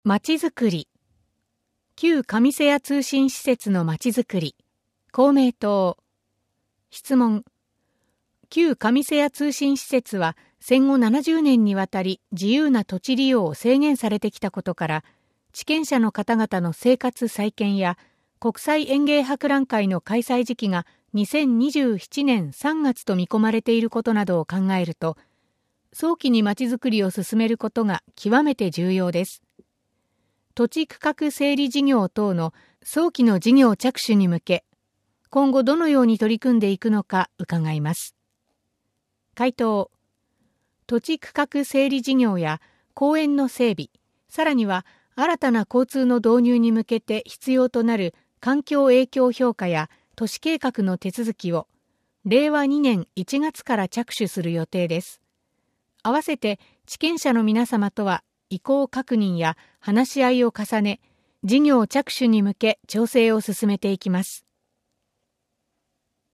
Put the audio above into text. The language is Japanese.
まちづくり。旧上瀬谷通信施設のまちづくり。公明党。質問。旧上瀬谷通信施設は戦後70年にわたり自由な土地利用を制限されてきたことから、地権者の方々の生活再建や国際園芸博覧会の開催時期が2027年3月と見込まれていることなどを考えると、早期にまちづくりを進めることが極めて重要です。土地区画整理事業等の早期の事業着手に向け、今後どのように取り組んでいくのか伺います。回答。土地区画整理事業や公園の整備、さらには新たな交通の導入に向けて必要となる環境影響評価や都市計画の手続きを令和2年1月から着手する予定です。合わせて地権者の皆様とは意向確認や話し合いを重ね、事業着手に向け調整を進めていきます。